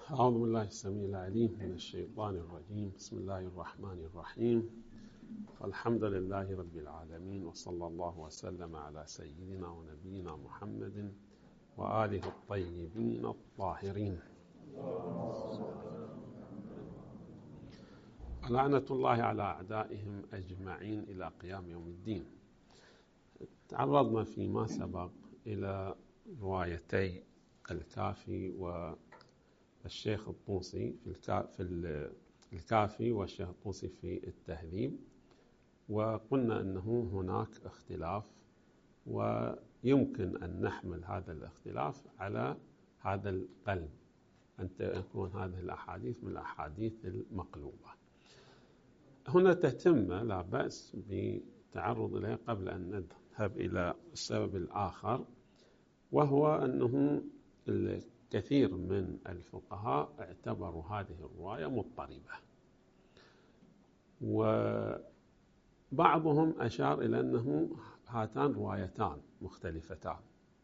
أعوذ بالله السميع العليم من الشيطان الرجيم. بسم الله الرحمن الرحيم. والحمد لله رب العالمين، وصلى الله وسلم على سيدنا ونبينا محمد وآله الطيبين الطاهرين. لعنة الله على أعدائهم أجمعين إلى قيام يوم الدين. تعرضنا فيما سبق إلى روايتي الكافي والشيخ الطوسي في الكافي والشيخ الطوسي في التهذيب، وقلنا أنه هناك اختلاف، ويمكن أن نحمل هذا الاختلاف على هذا القلب، أن تكون هذه الأحاديث من الأحاديث المقلوبة. هنا تتمة لا بأس بالتعرض إليه قبل أن نذهب إلى السبب الآخر، وهو أنه الكثير من الفقهاء اعتبروا هذه الرواية مضطربة، وبعضهم أشار إلى أنه هاتان روايتان مختلفتان،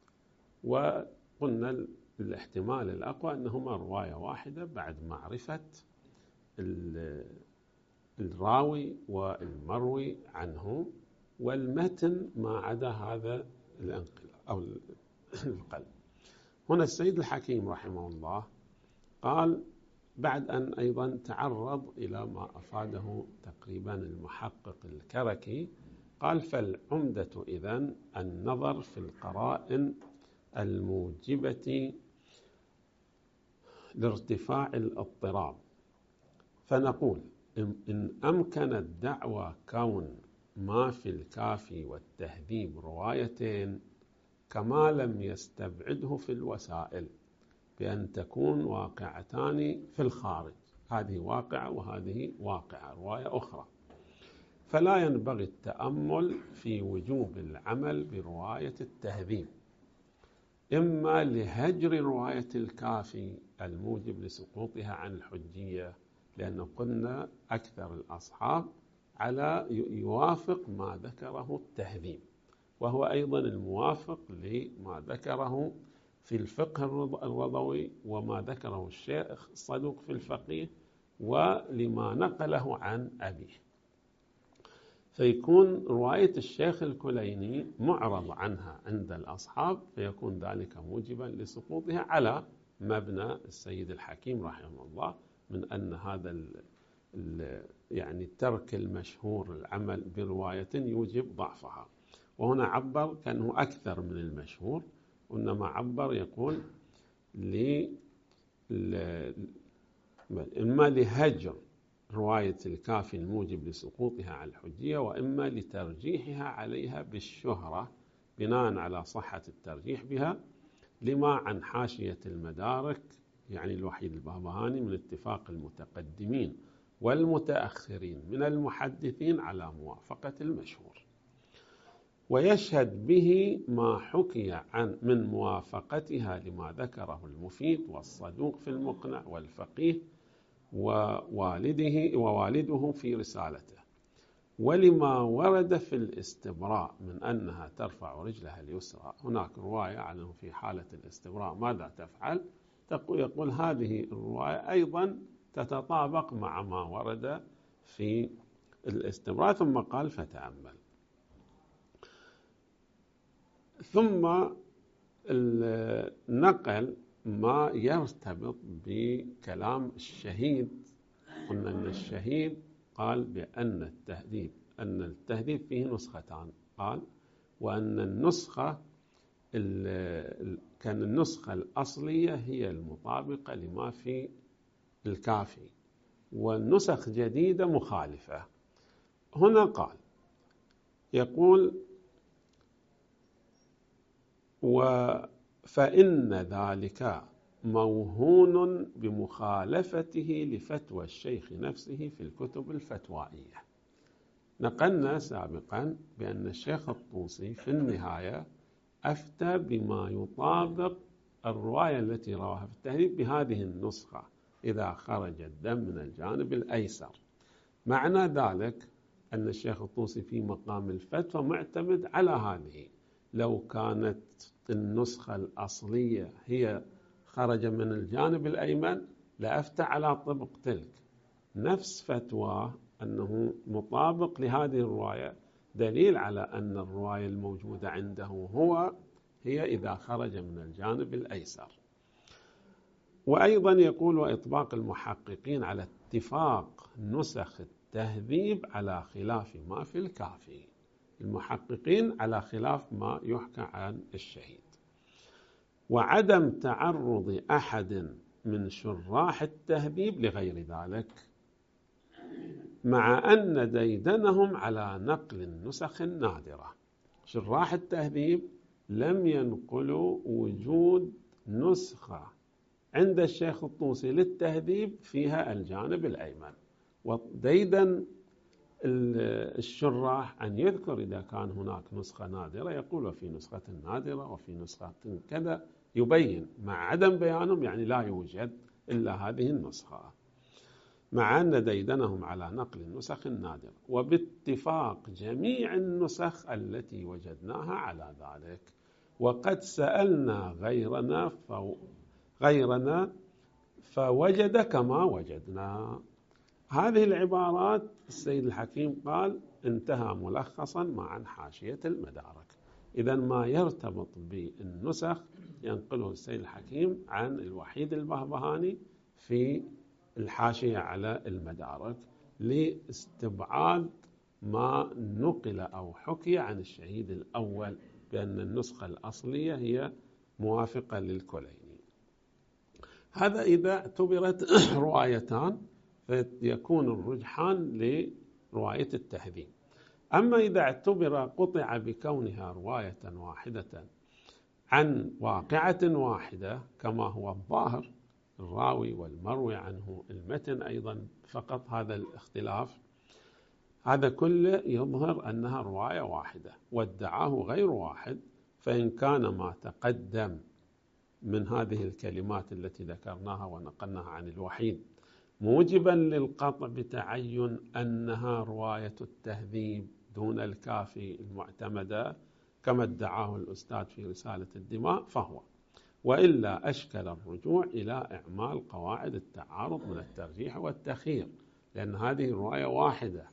وقلنا الاحتمال الأقوى أنهما رواية واحدة بعد معرفة الراوي والمروي عنه والمتن ما عدا هذا الانقلاب أو القلب. هنا السيد الحكيم رحمه الله قال بعد أن أيضا تعرض إلى ما أفاده تقريبا المحقق الكركي، قال: فالعمدة إذن النظر في القرائن الموجبة لارتفاع الاضطراب، فنقول إن أمكن الدعوى كون ما في الكافي والتهذيب روايتين، كما لم يستبعده في الوسائل بأن تكون واقعتان في الخارج، هذه واقعة وهذه واقعة رواية أخرى، فلا ينبغي التأمل في وجوب العمل برواية التهذيب، إما لهجر رواية الكافي الموجب لسقوطها عن الحجية، لأن قلنا أكثر الأصحاب على يوافق ما ذكره التهذيب، وهو أيضا الموافق لما ذكره في الفقه الرضوي وما ذكره الشيخ الصدوق في الفقيه ولما نقله عن أبيه. فيكون رواية الشيخ الكليني معرض عنها عند الأصحاب، فيكون ذلك موجبا لسقوطها على مبنى السيد الحكيم رحمه الله من أن هذا يعني ترك المشهور العمل برواية يوجب ضعفها. وهنا عبر كأنه أكثر من المشهور، وإنما عبر يقول إما لهجر رواية الكافي الموجب لسقوطها على الحجية، وإما لترجيحها عليها بالشهرة بناء على صحة الترجيح بها، لما عن حاشية المدارك يعني الوحيد البهبهاني من اتفاق المتقدمين والمتأخرين من المحدثين على موافقة المشهور. ويشهد به ما حكي عن من موافقتها لما ذكره المفيد والصدوق في المقنع والفقيه ووالده في رسالته، ولما ورد في الاستبراء من أنها ترفع رجلها اليسرى. هناك رواية عنه في حالة الاستبراء ماذا تفعل؟ يقول هذه الرواية أيضا تتطابق مع ما ورد في الاستبراء، ثم قال: فتأمل. ثم نقل ما يرتبط بكلام الشهيد. قلنا أن الشهيد قال بأن التهذيب فيه نسختان، قال وأن النسخة كان النسخة الأصلية هي المطابقة لما في الكافي، والنسخ جديدة مخالفة. هنا قال يقول: فإن ذلك موهون بمخالفته لفتوى الشيخ نفسه في الكتب الفتوائية. نقلنا سابقا بأن الشيخ الطوسي في النهاية أفتى بما يطابق الرواية التي رواها في التهذيب بهذه النسخة إذا خرج الدم من الجانب الأيسر. معنى ذلك أن الشيخ الطوسي في مقام الفتوى معتمد على هذه. لو كانت النسخة الأصلية هي خرج من الجانب الأيمن لأفتى على طبق تلك، نفس فتواه أنه مطابق لهذه الرواية، دليل على أن الرواية الموجودة عنده هي إذا خرج من الجانب الأيسر. وأيضا يقول: وإطباق المحققين على اتفاق نسخ التهذيب على خلاف ما في الكافي. المحققين على خلاف ما يحكى عن الشهيد. وعدم تعرض أحد من شراح التهذيب لغير ذلك، مع أن ديدنهم على نقل النسخ النادرة. شراح التهذيب لم ينقلوا وجود نسخة عند الشيخ الطوسي للتهذيب فيها الجانب الأيمن، وديدن الشراح أن يذكر إذا كان هناك نسخة نادرة، يقول وفي نسخة نادرة وفي نسخة كذا، يبين. مع عدم بيانهم يعني لا يوجد إلا هذه النسخة، مع أن ديدنهم على نقل النسخ النادرة، وباتفاق جميع النسخ التي وجدناها على ذلك. وقد سألنا غيرنا فوجد كما وجدنا. هذه العبارات السيد الحكيم قال انتهى ملخصا مع حاشية المدارك. إذا ما يرتبط بالنسخ ينقله السيد الحكيم عن الوحيد البهبهاني في الحاشية على المدارك، لاستبعاد ما نقل أو حكي عن الشهيد الأول بأن النسخة الأصلية هي موافقة للكليني. هذا إذا اعتبرت روايتان فيكون الرجحان لرواية التهذيب. أما إذا اعتبر قطع بكونها رواية واحدة عن واقعة واحدة كما هو الظاهر، الراوي والمروي عنه المتن أيضا فقط، هذا الاختلاف، هذا كله يظهر أنها رواية واحدة وادعاه غير واحد. فإن كان ما تقدم من هذه الكلمات التي ذكرناها ونقلناها عن الوحيد موجبا للقطع بتعين أنها رواية التهذيب دون الكافي المعتمدة كما ادعاه الأستاذ في رسالة الدماء فهو، وإلا أشكل الرجوع إلى إعمال قواعد التعارض من الترجيح والتخيير، لأن هذه رواية واحدة.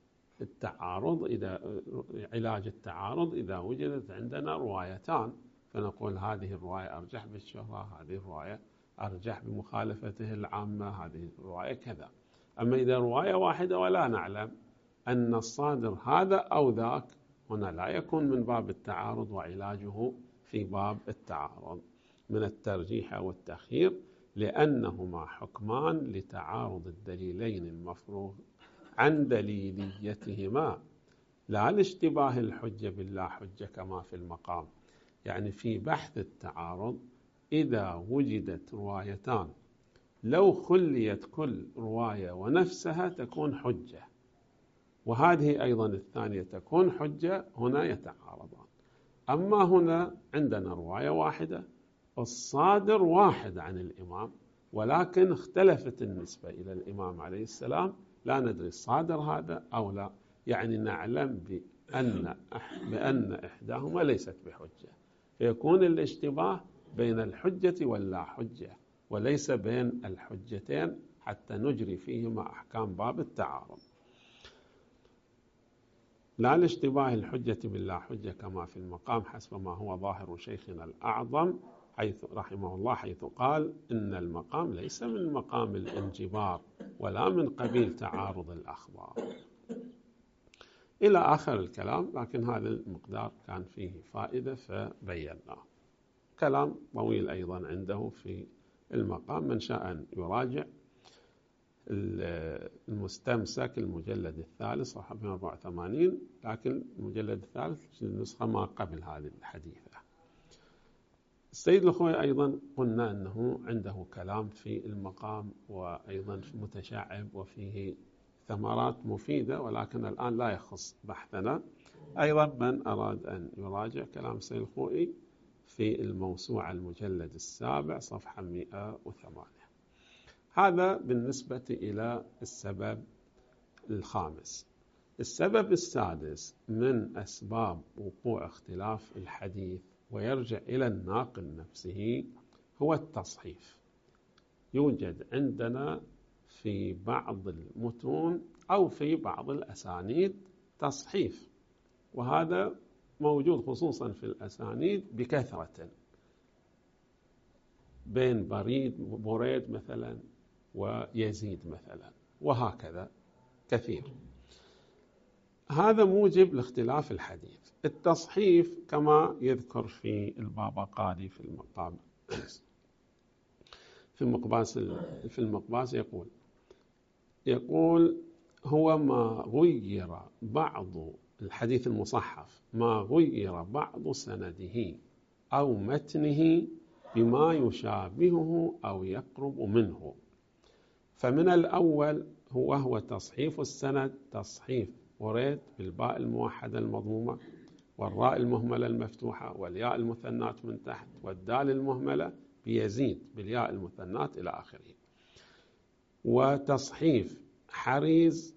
علاج التعارض إذا وجدت عندنا روايتان فنقول هذه الرواية أرجح بالشهرة، هذه الرواية أرجح بمخالفته العامة، هذه الرواية كذا. أما إذا رواية واحدة ولا نعلم أن الصادر هذا أو ذاك، هنا لا يكون من باب التعارض وعلاجه في باب التعارض من الترجيح والتخيير، لأنهما حكمان لتعارض الدليلين المفروغ عن دليليتهما، لا لاشتباه الحجة باللا حجة كما في المقام. يعني في بحث التعارض إذا وجدت روايتان لو خليت كل رواية ونفسها تكون حجة، وهذه أيضا الثانية تكون حجة، هنا يتعارضان. أما هنا عندنا رواية واحدة الصادر واحد عن الإمام، ولكن اختلفت النسبة إلى الإمام عليه السلام، لا ندري الصادر هذا أو لا، يعني نعلم بأن إحداهما ليست بحجة، فيكون الاشتباه بين الحجة واللا حجة وليس بين الحجتين حتى نجري فيهما أحكام باب التعارض. لا لاشتباه الحجة باللا حجة كما في المقام حسب ما هو ظاهر شيخنا الأعظم حيث رحمه الله، حيث قال إن المقام ليس من مقام الانجبار ولا من قبيل تعارض الأخبار إلى آخر الكلام. لكن هذا المقدار كان فيه فائدة فبيناه. كلام طويل أيضا عنده في المقام، من شاء أن يراجع المستمسك المجلد الثالث صفحة 284، لكن المجلد الثالث النسخة ما قبل هذه الحديثة. السيد الخوي أيضا قلنا أنه عنده كلام في المقام وأيضا متشعب وفيه ثمرات مفيدة، ولكن الآن لا يخص بحثنا. أيضا من أراد أن يراجع كلام السيد الخوي في الموسوعة المجلد السابع صفحة 108. هذا بالنسبة إلى السبب الخامس. السبب السادس من أسباب وقوع اختلاف الحديث ويرجع إلى الناقل نفسه هو التصحيف. يوجد عندنا في بعض المتون أو في بعض الأسانيد تصحيف، وهذا موجود خصوصا في الأسانيد بكثرة بين بريد مثلا ويزيد مثلا، وهكذا كثير. هذا موجب لاختلاف الحديث. التصحيف كما يذكر في البابقاني في المقباس يقول هو ما غير بعض الحديث المصحف، ما غير بعض سنده أو متنه بما يشابهه أو يقرب منه. فمن الأول هو تصحيف السند، تصحيف بريد بالباء الموحدة المضمومة والراء المهملة المفتوحة والياء المثنات من تحت والدال المهملة بيزيد بالياء المثنات إلى آخره. وتصحيف حريز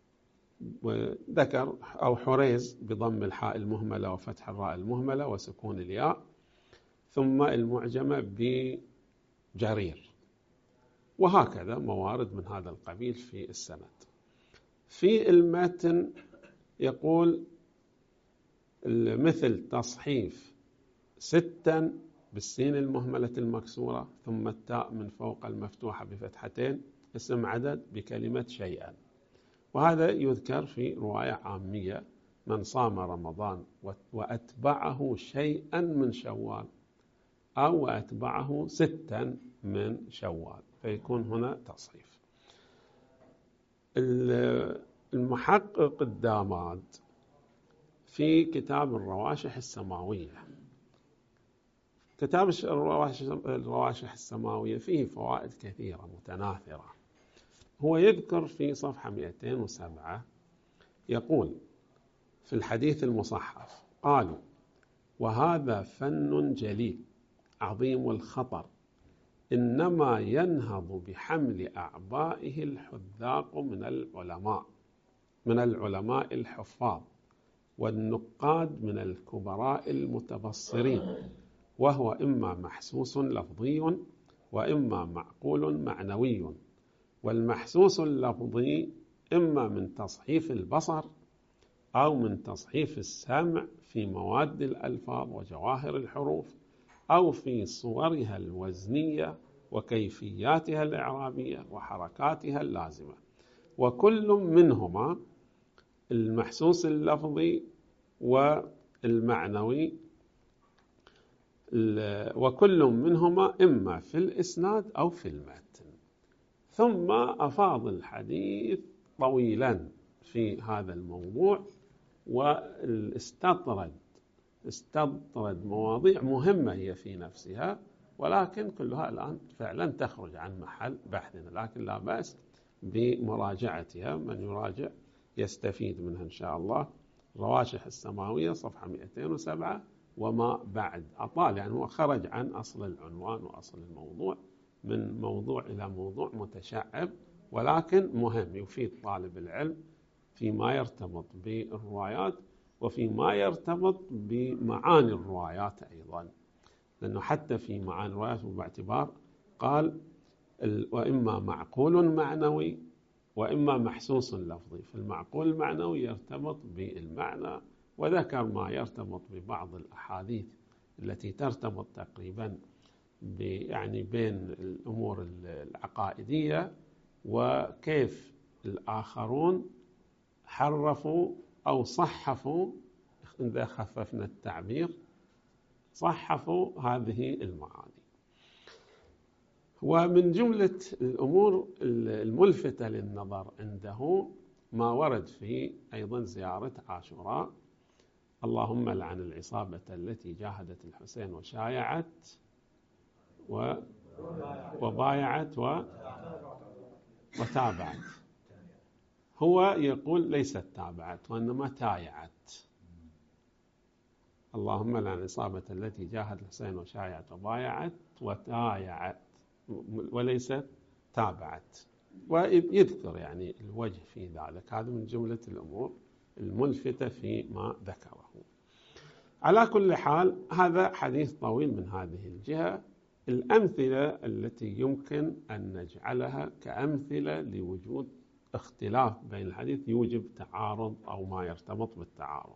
ذكر أو حريز بضم الحاء المهملة وفتح الراء المهملة وسكون الياء، ثم المعجمة بجرير، وهكذا موارد من هذا القبيل في السند. في المتن يقول مثل تصحيف 6 بالسين المهملة المكسورة ثم التاء من فوق المفتوحة بفتحتين اسم عدد بكلمة شيئا، وهذا يذكر في رواية عامية: من صام رمضان وأتبعه شيئا من شوال، أو أتبعه 6 من شوال، فيكون هنا تصحيف. المحقق الداماد في كتاب الرواشح السماوية، كتاب الرواشح السماوية فيه فوائد كثيرة متناثرة. هو يذكر في صفحة 207 يقول في الحديث المصحف: قالوا وهذا فن جليل عظيم الخطر، إنما ينهض بحمل أعبائه الحذاق من العلماء الحفاظ والنقاد من الكبراء المتبصرين، وهو إما محسوس لفظي وإما معقول معنوي. والمحسوس اللفظي إما من تصحيف البصر أو من تصحيف السمع في مواد الألفاظ وجواهر الحروف، أو في صورها الوزنية وكيفياتها الإعرابية وحركاتها اللازمة. وكل منهما المحسوس اللفظي والمعنوي، وكل منهما إما في الإسناد أو في المتن. ثم أفاض الحديث طويلا في هذا الموضوع، واستطرد مواضيع مهمة هي في نفسها، ولكن كلها الآن فعلا تخرج عن محل بحثنا، لكن لا بأس بمراجعتها. من يراجع يستفيد منها إن شاء الله. رواشح السماوية صفحة 207 وما بعد. أطال يعني هو خرج عن أصل العنوان وأصل الموضوع، من موضوع إلى موضوع متشعب، ولكن مهم يفيد طالب العلم فيما يرتبط بالروايات وفيما يرتبط بمعاني الروايات أيضا، لأنه حتى في معاني الروايات باعتبار قال وإما معقول معنوي وإما محسوس لفظي. فالمعقول المعنوي يرتبط بالمعنى، وذكر ما يرتبط ببعض الأحاديث التي ترتبط تقريبا يعني بين الأمور العقائدية، وكيف الآخرون حرفوا أو صحفوا، إذا خففنا التعبير، صحفوا هذه المعاني. ومن جملة الأمور الملفتة للنظر عنده ما ورد في أيضا زيارة عاشوراء: اللهم لعن العصابة التي جاهدت الحسين وشايعت وبايعت وتابعت. هو يقول ليست تابعت وإنما تايعت. اللهم لعن العصابة التي جاهدت الحسين وشايعت وبايعت وتايعت، وليست تابعت. ويذكر يعني الوجه في ذلك. هذا من جملة الأمور الملفتة فيما ذكره. على كل حال هذا حديث طويل من هذه الجهة، الأمثلة التي يمكن أن نجعلها كأمثلة لوجود اختلاف بين الحديث يوجب تعارض أو ما يرتبط بالتعارض.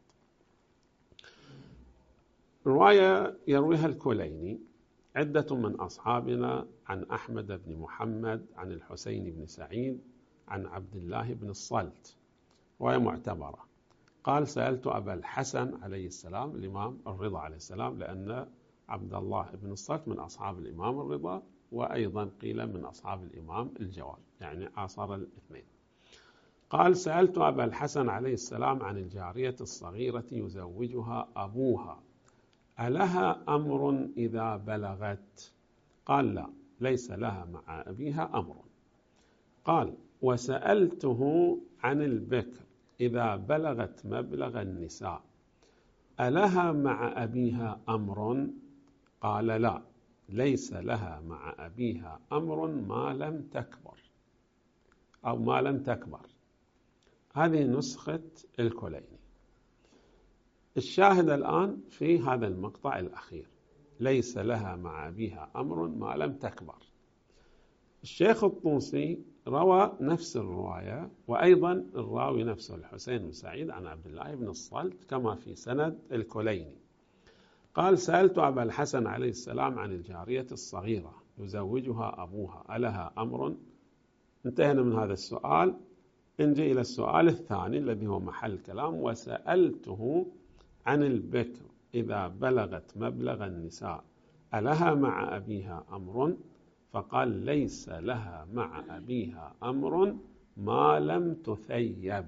رواية يرويها الكليني عدة من أصحابنا عن أحمد بن محمد عن الحسين بن سعيد عن عبد الله بن الصلت، رواية معتبرة. قال: سألت أبا الحسن عليه السلام، الإمام الرضا عليه السلام، لأن عبد الله بن الصلت من أصحاب الإمام الرضا، وأيضا قيل من أصحاب الإمام الجواد، يعني عاصر الاثنين. قال: سألت أبا الحسن عليه السلام عن الجارية الصغيرة يزوجها أبوها، ألها أمر إذا بلغت؟ قال: لا، ليس لها مع أبيها أمر. قال: وسألته عن البكر إذا بلغت مبلغ النساء، ألها مع أبيها أمر؟ قال: لا، ليس لها مع أبيها أمر ما لم تكبر، أو ما لم تكبر. هذه نسخة الكليني. الشاهد الآن في هذا المقطع الأخير: ليس لها مع أبيها أمر ما لم تكبر. الشيخ الطوسي روى نفس الرواية، وأيضا الراوي نفسه الحسين بن سعيد عن عبد الله بن الصلت كما في سند الكليني. قال: سألت أبا الحسن عليه السلام عن الجارية الصغيرة يزوجها أبوها، ألها أمر؟ انتهينا من هذا السؤال، نجي إلى السؤال الثاني الذي هو محل كلام: وسألته عن البكر إذا بلغت مبلغ النساء، ألها مع أبيها أمر؟ فقال: ليس لها مع أبيها أمر ما لم تثيب.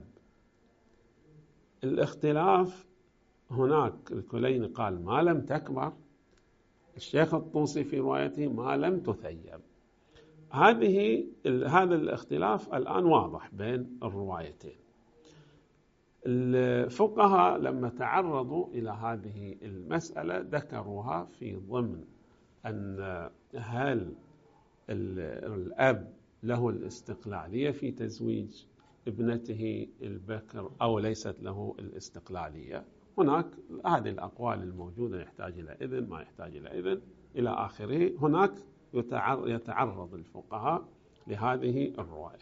الاختلاف هناك، الكليني قال ما لم تكبر، الشيخ الطوسي في روايته ما لم تثيب. هذا الاختلاف الآن واضح بين الروايتين. الفقهاء لما تعرضوا إلى هذه المسألة ذكروها في ضمن أن هل الأب له الاستقلالية في تزويج ابنته البكر أو ليست له الاستقلالية. هناك هذه الأقوال الموجودة، يحتاج إلى إذن، ما يحتاج إلى إذن، إلى آخره. هناك يتعرض الفقهاء لهذه الرواية.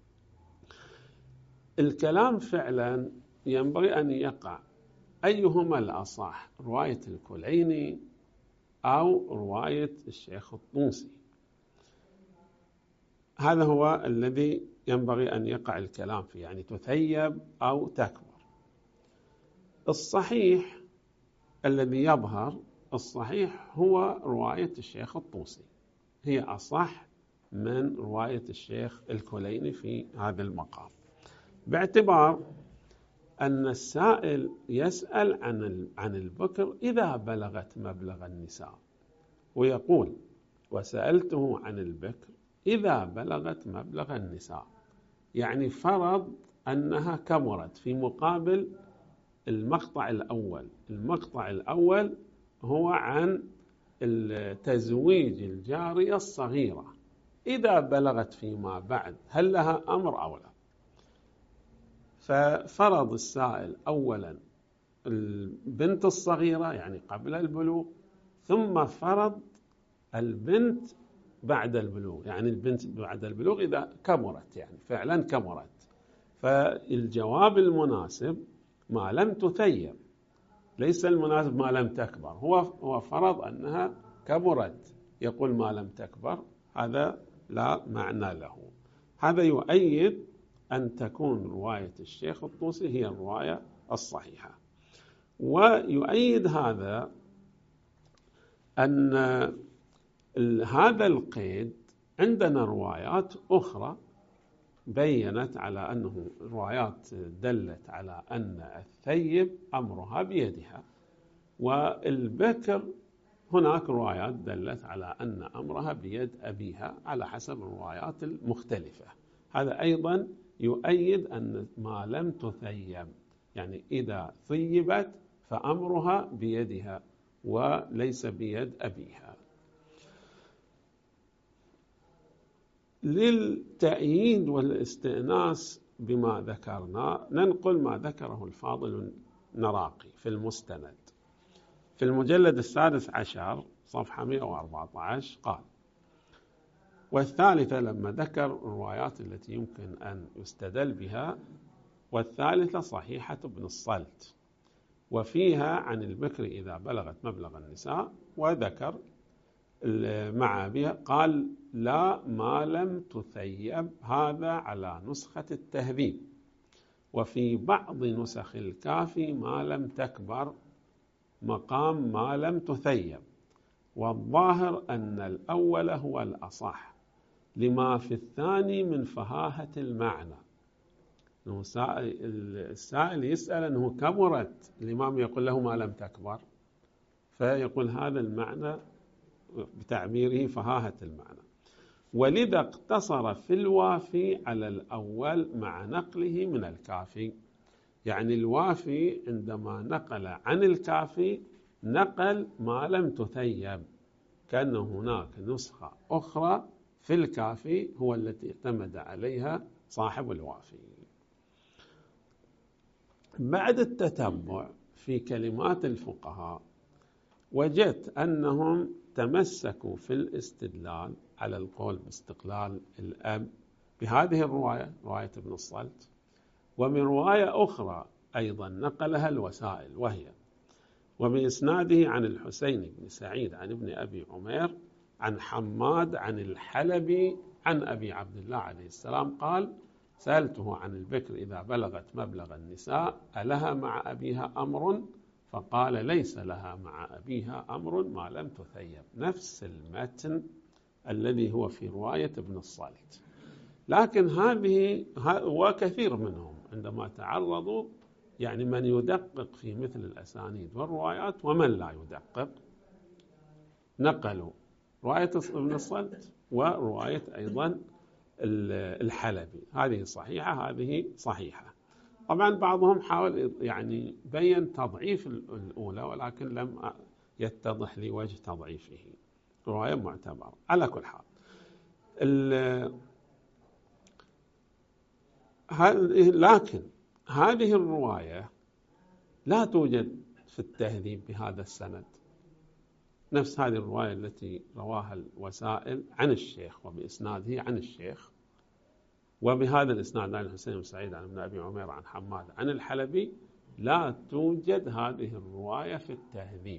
الكلام فعلا ينبغي أن يقع أيهما الأصح، رواية الكليني أو رواية الشيخ الطوسي. هذا هو الذي ينبغي أن يقع الكلام فيه، يعني تثيب أو تكبر. الصحيح الذي يظهر الصحيح هو رواية الشيخ الطوسي، هي أصح من رواية الشيخ الكليني في هذا المقام، باعتبار أن السائل يسأل عن البكر إذا بلغت مبلغ النساء، ويقول: وسألته عن البكر إذا بلغت مبلغ النساء، يعني فرض أنها كبرت، في مقابل المقطع الأول. المقطع الأول هو عن تزويج الجارية الصغيرة إذا بلغت فيما بعد، هل لها أمر أو لا؟ ففرض السائل أولا البنت الصغيرة يعني قبل البلوغ، ثم فرض البنت بعد البلوغ، يعني البنت بعد البلوغ إذا كبرت، يعني فعلا كبرت. فالجواب المناسب ما لم تثيب، ليس المناسب ما لم تكبر. هو فرض أنها كبرت، يقول ما لم تكبر، هذا لا معنى له. هذا يؤيد أن تكون رواية الشيخ الطوسي هي الرواية الصحيحة. ويؤيد هذا أن هذا القيد عندنا روايات أخرى بيّنت على أنه روايات دلت على أن الثيب أمرها بيدها، والبكر هناك روايات دلت على أن أمرها بيد أبيها على حسب الروايات المختلفة. هذا أيضا يؤيد أن ما لم تثيب، يعني إذا ثيبت فأمرها بيدها وليس بيد أبيها. للتأييد والاستئناس بما ذكرنا ننقل ما ذكره الفاضل النراقي في المستند في المجلد 16 صفحة 114 قال: والثالثة، لما ذكر الروايات التي يمكن أن يستدل بها، والثالثة صحيحة ابن الصلت، وفيها عن البكر إذا بلغت مبلغ النساء، وذكر مع بها قال: لا ما لم تثيب، هذا على نسخة التهذيب، وفي بعض نسخ الكافي ما لم تكبر مقام ما لم تثيب، والظاهر أن الأول هو الأصح لما في الثاني من فهاهة المعنى. السائل يسأل أنه كبرت، الإمام يقول له ما لم تكبر، فيقول هذا المعنى بتعبيره فهاهة المعنى، ولذا اقتصر في الوافي على الأول مع نقله من الكافي. يعني الوافي عندما نقل عن الكافي نقل ما لم تثيب، كأن هناك نسخة أخرى في الكافي هو التي اعتمد عليها صاحب الوافي. بعد التتبع في كلمات الفقهاء وجدت أنهم تمسكوا في الاستدلال على القول باستقلال الأب بهذه الرواية، رواية ابن الصلت، ومن رواية أخرى أيضا نقلها الوسائل، وهي وبإسناده عن الحسين بن سعيد عن ابن أبي عمير عن حماد عن الحلبي عن أبي عبد الله عليه السلام قال: سألته عن البكر إذا بلغت مبلغ النساء ألها مع أبيها أمر؟ فقال: ليس لها مع أبيها أمر ما لم تثيب. نفس المتن الذي هو في رواية ابن الصلت، لكن هذه وكثير منهم عندما تعرضوا، يعني من يدقق في مثل الأسانيد والروايات ومن لا يدقق، نقلوا رواية ابن الصلت ورواية أيضا الحلبي، هذه صحيحة هذه صحيحة. طبعا بعضهم حاول يعني بين تضعيف الأولى، ولكن لم يتضح لي وجه تضعيفه، رواية معتبرة على كل حال. لكن هذه الرواية لا توجد في التهذيب بهذا السند، نفس هذه الرواية التي رواها الوسائل عن الشيخ وبإسناده عن الشيخ، وبهذا الإسناد عن الحسين بن سعيد عن ابن أبي عمير عن حماد عن الحلبي، لا توجد هذه الرواية في التهذيب.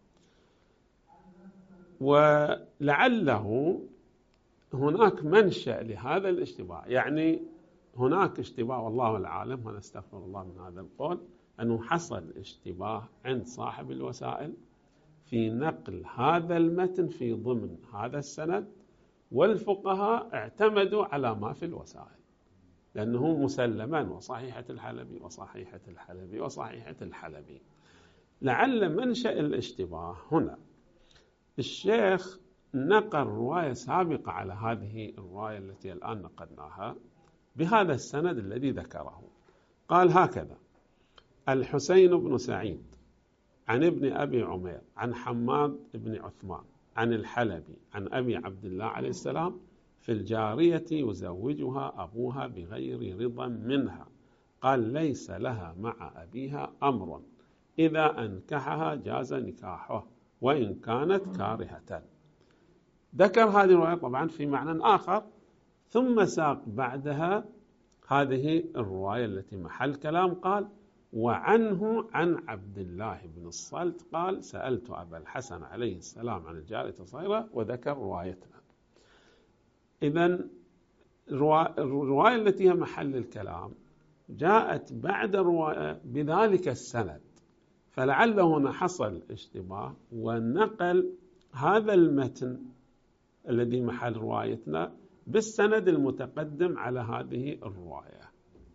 ولعله هناك منشأ لهذا الاشتباه، يعني هناك اشتباه والله العالم، ونستغفر الله من هذا القول، أنه حصل اشتباه عند صاحب الوسائل في نقل هذا المتن في ضمن هذا السند، والفقهاء اعتمدوا على ما في الوسائل، لأنه مسلما وصحيحة الحلبي وصحيحة الحلبي وصحيحة الحلبي. لعل منشأ الاشتباه هنا الشيخ نقل رواية سابقة على هذه الرواية التي الآن نقلناها بهذا السند الذي ذكره. قال هكذا: الحسين بن سعيد عن ابن أبي عمير عن حماد بن عثمان عن الحلبي عن أبي عبد الله عليه السلام في الجارية يزوجها أبوها بغير رضا منها، قال: ليس لها مع أبيها أمر، إذا أنكحها جاز نكاحه وإن كانت كارهة. ذكر هذه الرواية طبعا في معنى آخر، ثم ساق بعدها هذه الرواية التي محل كلام، قال: وعنه عن عبد الله بن الصلت قال: سألت أبا الحسن عليه السلام عن الجارية الصغيرة، وذكر روايتنا. إذن الرواية التي هي محل الكلام جاءت بعد رواية بذلك السند، فلعل هنا حصل اشتباه ونقل هذا المتن الذي محل روايتنا بالسند المتقدم على هذه الرواية،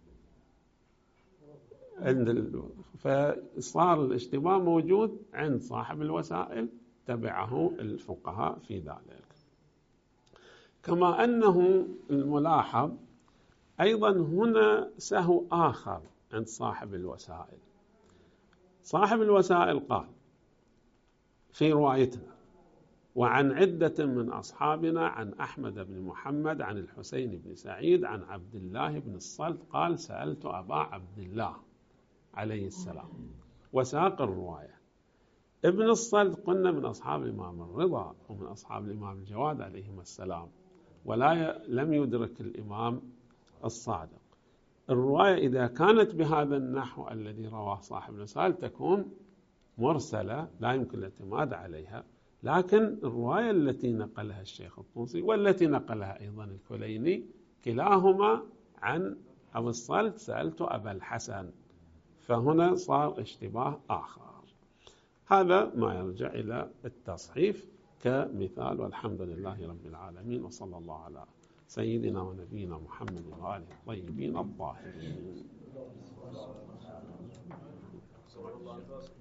فصار الاشتباه موجود عند صاحب الوسائل، تبعه الفقهاء في ذلك. كما أنه الملاحظ أيضا هنا سهو آخر عند صاحب الوسائل. صاحب الوسائل قال في روايتنا: وعن عدة من أصحابنا عن أحمد بن محمد عن الحسين بن سعيد عن عبد الله بن الصلت قال: سألت أبا عبد الله عليه السلام، وساق الرواية. ابن الصلت قلنا من أصحاب الإمام الرضا ومن أصحاب الإمام الجواد عليهما السلام، لم يدرك الإمام الصادق. الرواية إذا كانت بهذا النحو الذي رواه صاحب الرسالة تكون مرسلة لا يمكن الاعتماد عليها، لكن الرواية التي نقلها الشيخ الطوسي والتي نقلها أيضا الكليني كلاهما عن أبو الصلت سألت أبا الحسن، فهنا صار اشتباه آخر. هذا ما يرجع إلى التصحيف كمثال، والحمد لله رب العالمين، وصلى الله على سيدنا ونبينا محمد وآله الطيبين الطاهرين.